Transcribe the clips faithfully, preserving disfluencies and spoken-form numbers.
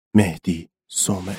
مهدی صومعه.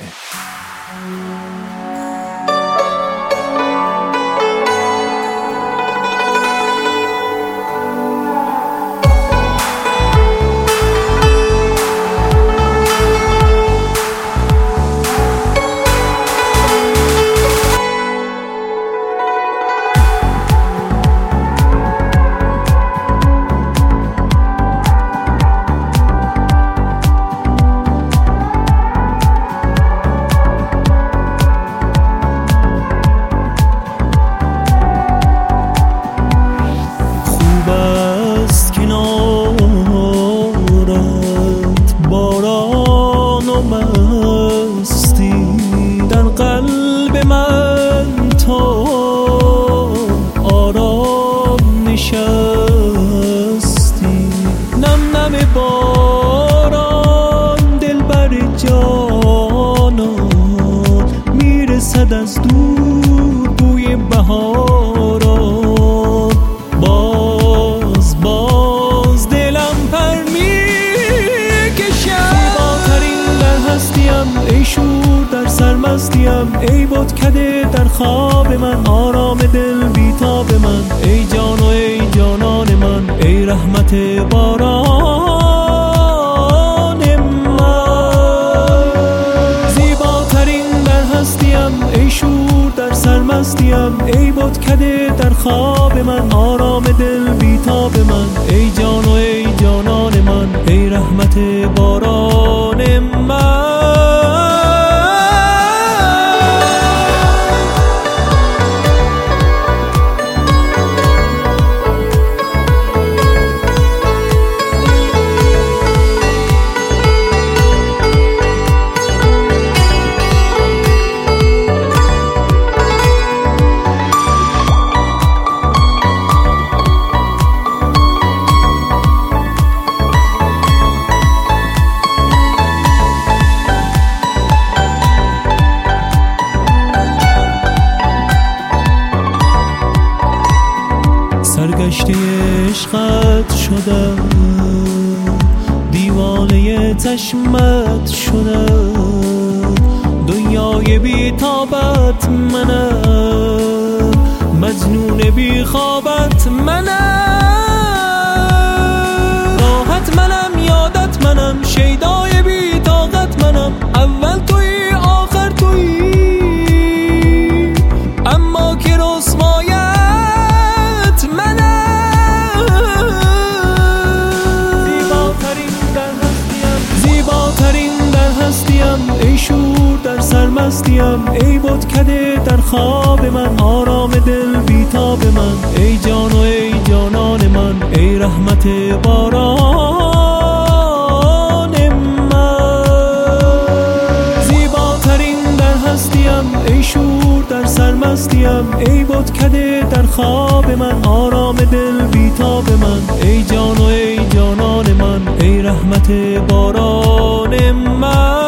باران دلبر جانان میرسد از دور بوی بهاران. باز باز دلم پر میکشد. زیباترین در هستیم ای شور در سرمستیم، ای بتکده در خواب من، آرام دل بیتاب من، ای جان و ای جانان من، ای رحمت باران من. زیباترین در هستیم ای شور در سرمستیم، ای بتکده در خواب من، آرام دل بیتاب من، ای جان و ای جانان من، ای رحمت باران من. سرگشته عشقت شدم، دیوانه چشمت شدم، دنیای بی تابت منم، مجنون بی خوابت منم، راحت منم یادت منم، شیدای بی طاقت منم، اول تویی آخر تویی، اما که رسوایت ای شور در سرمستیم، ای بتکده در خواب من، آرام دل بیتاب من، ای جان و ای جانان من، ای رحمت باران من. زیباترین در هستیم ای شور در سرمستیم، ای بتکده در خواب من، آرام دل بیتاب من، ای جان و ای جانان من، ای رحمت باران من.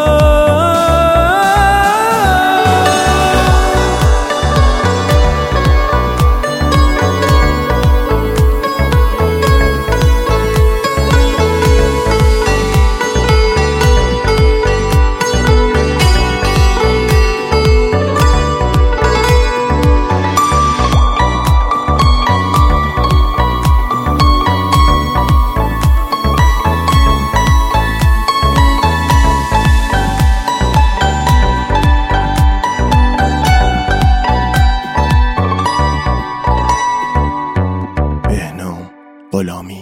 غلامی.